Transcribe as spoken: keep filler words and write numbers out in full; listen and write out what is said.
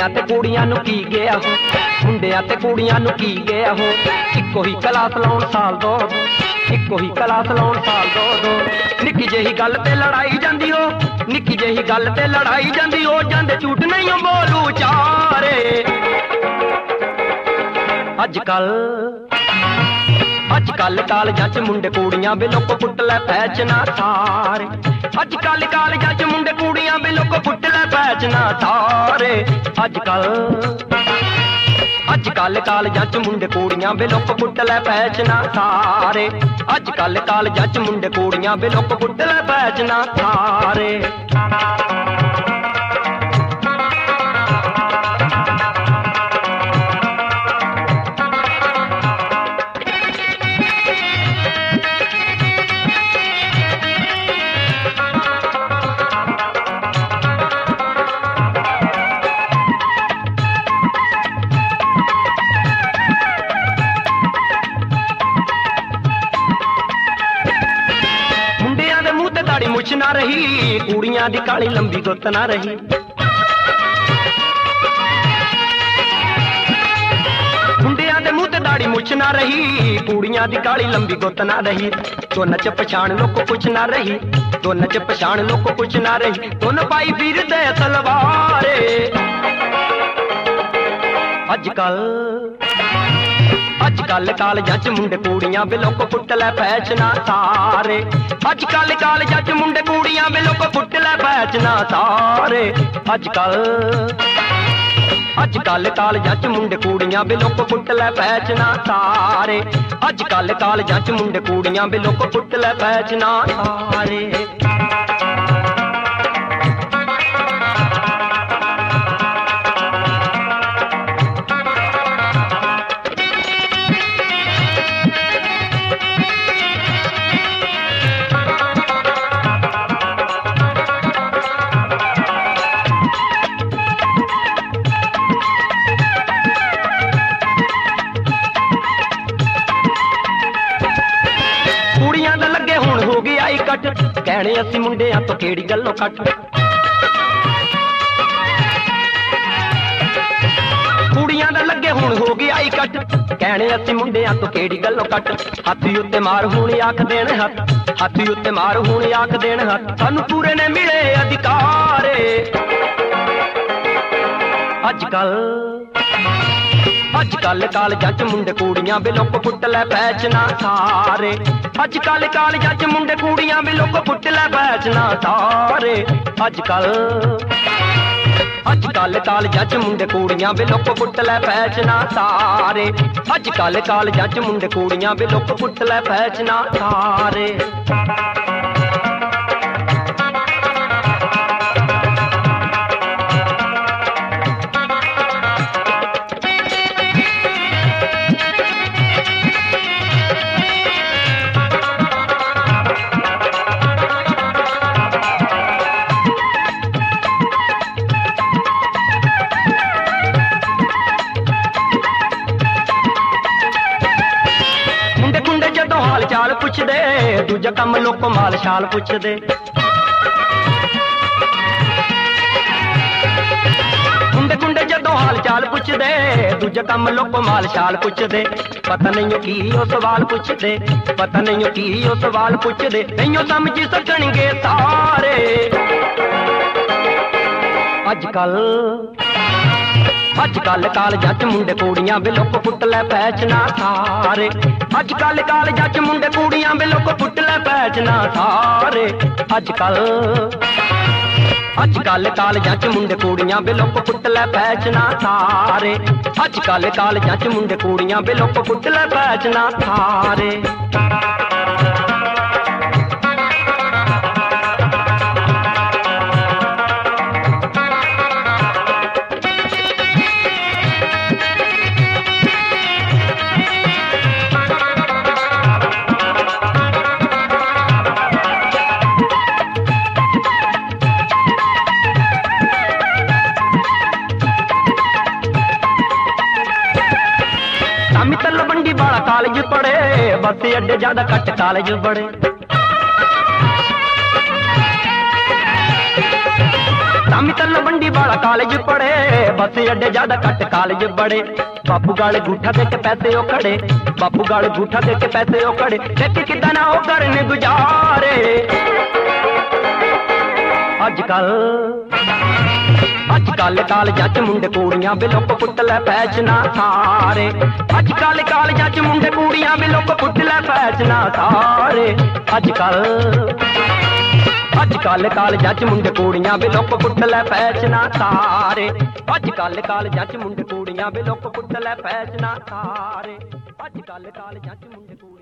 ਮੁੰਡਿਆਂ ਤੇ ਕੁੜੀਆਂ ਨੂੰ ਕੀ ਗਿਆ ਹੋ, ਮੁੰਡਿਆਂ ਤੇ ਕੁੜੀਆਂ ਨੂੰ ਕੀ ਗਿਆ ਹੋ। ਇੱਕੋ ਹੀ ਕਲਾਸ ਲਾਉਣ ਸਾਲ ਦੋ, ਇੱਕੋ ਹੀ ਕਲਾਸ ਲਾਉਣ ਸਾਲ ਦੋ ਦੋ। ਨਿੱਕੀ ਜਿਹੀ ਗੱਲ ਤੇ ਲੜਾਈ ਜਾਂਦੀ ਹੋ, ਨਿੱਕੀ ਜਿਹੀ ਗੱਲ ਤੇ ਲੜਾਈ ਜਾਂਦੀ ਹੋ। ਜਾਂਦੇ ਝੂਠ ਨਹੀਂ ਬੋਲੂ ਚਾਰੇ। ਅੱਜ ਕੱਲ ਅੱਜ ਕੱਲ ਕਾਲਜਾਂ ਚ ਮੁੰਡੇ ਕੁੜੀਆਂ ਵੇ ਲੋਕ ਪੁੱਟ ਲੈ ਪੈਚਨਾ ਸਾਰੇ। ਅੱਜ ਕੱਲ ਕਾਲਜਾਂ ਚ ਮੁੰਡੇ ਕੁੜੀਆਂ ਵੇ ਲੋਕ ਪੁੱਟ ਲੈ ਪੈਚਨਾ ਸਾਰੇ। ਅੱਜ ਕੱਲ ਅੱਜ ਕੱਲ ਕਾਲਜਾਂ ਚ ਮੁੰਡੇ ਕੁੜੀਆਂ ਵੇ ਲੋਕ ਪੁੱਟ ਲੈ ਪੈਚਨਾ ਸਾਰੇ। ਅੱਜ ਕੱਲ ਕਾਲਜਾਂ ਚ ਮੁੰਡੇ ਕੁੜੀਆਂ ਵੇ ਲੋਕ ਪੁੱਟ ਲੈ ਪੈਚਨਾ ਸਾਰੇ। ਦਾੜੀ ਮੁੱਛ ਨਾ ਰਹੀ, ਕੁੜੀਆਂ ਦੀ ਕਾਲੀ ਲੰਬੀ ਗੁੱਤ ਨਾ ਰਹੀ। ਮੁੰਡਿਆਂ ਦੇ ਮੂੰਹ ਤੇ ਦਾੜੀ ਮੁੱਛ ਨਾ ਰਹੀ, ਕੁੜੀਆਂ ਦੀ ਕਾਲੀ ਲੰਬੀ ਗੁੱਤ ਨਾ ਰਹੀ। ਦੋਨਾਂ ਚ ਪਛਾਣ ਲੋਕ ਕੁਛ ਨਾ ਰਹੀ, ਦੋਨਾਂ ਚ ਪਛਾਣ ਲੋਕ ਕੁਛ ਨਾ ਰਹੀ। ਦੋਨ ਪਾਈ ਫਿਰਦੇ ਸਲਵਾਰੇ। ਅੱਜ ਕੱਲ ਅੱਜ ਕੱਲ ਕਾਲਜਾਂ ਚ ਮੁੰਡੇ ਕੁੜੀਆਂ ਵੇ ਲੋਕ ਪੁੱਟ ਲੈ ਪੈਚਨਾ ਸਾਰੇ। ਅੱਜ ਕੱਲ ਕਾਲਜਾਂ ਚ ਮੁੰਡੇ ਕੁੜੀਆਂ ਵੇ ਲੋਕ ਪੁੱਟ ਲੈ ਪੈਚਨਾ ਸਾਰੇ। ਅੱਜ ਕੱਲ ਅੱਜ ਕੱਲ ਕਾਲਜਾਂ ਚ ਮੁੰਡੇ ਕੁੜੀਆਂ ਵੇ ਲੋਕ ਪੁੱਟ ਲੈ ਪੈਚਨਾ ਸਾਰੇ। ਅੱਜ ਕੱਲ ਕਾਲਜਾਂ ਚ ਮੁੰਡੇ ਕੁੜੀਆਂ ਵੇ ਲੋਕ ਪੁੱਟ ਲੈ ਪੈਚਨਾ ਸਾਰੇ। ਕੁੜੀਆਂ ਦਾ ਲੱਗੇ ਹੁਣ ਹੋ ਗਿਆ ਇਕੱਠ, ਕਹਿਣੇ ਅਸੀਂ ਮੁੰਡਿਆਂ ਤੋਂ ਕਿਹੜੀ ਗੱਲੋਂ ਕੱਟ। ਕੁੜੀਆਂ ਦਾ ਲੱਗੇ ਹੁਣ ਹੋ ਗਿਆ ਇਕੱਠ, ਕਹਿਣੇ ਅਸੀਂ ਮੁੰਡਿਆਂ ਤੋਂ ਕਿਹੜੀ ਗੱਲੋਂ ਕੱਟ। ਹਾਥੀ ਉੱਤੇ ਮਾਰ ਹੁਣ ਆਖ ਦੇਣ ਹੱਥ, ਹਾਥੀ ਉੱਤੇ ਮਾਰ ਹੁਣ ਆਖ ਦੇਣ ਹੱਥ। ਸਾਨੂੰ ਪੂਰੇ ਨੇ ਮਿਲੇ ਅਧਿਕਾਰੇ। ਅੱਜ ਕੱਲ ਅੱਜ ਕੱਲ ਕਾਲਜਾਂ ਚ ਮੁੰਡੇ ਕੁੜੀਆਂ ਵੇ ਲੋਕ ਪੁੱਟ ਲੈ ਪੈਚਨਾ ਸਾਰੇ। ਅੱਜ ਕੱਲ ਕਾਲਜਾਂ ਚ ਮੁੰਡੇ ਕੁੜੀਆਂ ਵੇ ਲੋਕ ਪੁੱਟ ਲੈ ਪੈਚਨਾ ਸਾਰੇ। ਅੱਜ ਕੱਲ ਅੱਜ ਕੱਲ ਕਾਲਜਾਂ ਚ ਮੁੰਡੇ ਕੁੜੀਆਂ ਵੇ ਲੋਕ ਪੁੱਟ ਲੈ ਪੈਚਨਾ ਸਾਰੇ। ਅੱਜ ਕੱਲ ਕਾਲਜਾਂ ਚ ਮੁੰਡੇ ਕੁੜੀਆਂ ਵੇ ਲੋਕ ਪੁੱਟ ਲੈ ਪੈਚਨਾ ਸਾਰੇ। ਹਾਲ ਚਾਲ ਪੁੱਛਦੇ, ਦੂਜਾ ਕੰਮ ਲੋਕ ਮਾਲ ਸ਼ਾਲ ਪੁੱਛਦੇ। ਕੁੰਡੇ ਕੁੰਡੇ ਜਦੋਂ ਹਾਲ ਚਾਲ ਪੁੱਛਦੇ, ਦੂਜਾ ਕੰਮ ਲੋਕ ਮਾਲ ਸ਼ਾਲ ਪੁੱਛਦੇ। ਪਤਾ ਨਹੀਂ ਕੀ ਉਹ ਸਵਾਲ ਪੁੱਛਦੇ, ਪਤਾ ਨਹੀਂ ਕੀ ਉਹ ਸਵਾਲ ਪੁੱਛਦੇ। ਨਹੀਂ ਸਮਝ ਸਕਣਗੇ ਸਾਰੇ। ਅੱਜ ਕੱਲ ਅੱਜ ਕੱਲ ਕਾਲਜਾਂ ਚ ਮੁੰਡੇ ਕੁੜੀਆਂ ਵੇ ਲੋਕ ਪੁੱਟ ਲੈ ਪੈਚਨਾ ਸਾਰੇ। ਅੱਜ ਕੱਲ ਕਾਲਜਾਂ ਚ ਮੁੰਡੇ ਕੁੜੀਆਂ ਵੇ ਲੋਕ ਪੁੱਟ ਲੈ ਪੈਚਨਾ ਸਾਰੇ। ਅੱਜ ਕੱਲ ਅੱਜ ਕੱਲ ਕਾਲਜਾਂ ਚ ਮੁੰਡੇ ਕੁੜੀਆਂ ਵੇ ਲੋਕ ਪੁੱਟ ਲੈ ਪੈਚਨਾ ਸਾਰੇ। ਅੱਜ ਕੱਲ ਕਾਲਜਾਂ ਚ ਮੁੰਡੇ ਕੁੜੀਆਂ ਵੇ ਲੋਕ ਪੁੱਟ ਲੈ ਪੈਚਨਾ ਸਾਰੇ। तलवंडी वाला कॉलेज पढ़े, बस अड्डे ज्यादा कट कॉलेज पढ़े। तलवंडी वाला कॉलेज पढ़े, बस अड्डे ज्यादा कट कॉलेज बड़े। बापू गाल गूठा दे के पैसे ओ खड़े, बापू गाल गूठा दे के पैसे ओ खड़े, देख किदा ना ओ करन गुजारे। अजकल अजकल कालजां च मुंडे कुड़ियां बे लोक पुट लै फैशना सारे। अजकल कालजां च मुंडे कुड़ियां बे लोक पुट लै फैशना सारे। अजकल अजकल कालजां च मुंडे कुड़ियां बे लोक पुट लै फैशना सारे। अजकल कालजां च मुंडे कुड़ियां बे लोक पुट लै फैशना सारे। अजकल कालजां च मुंडे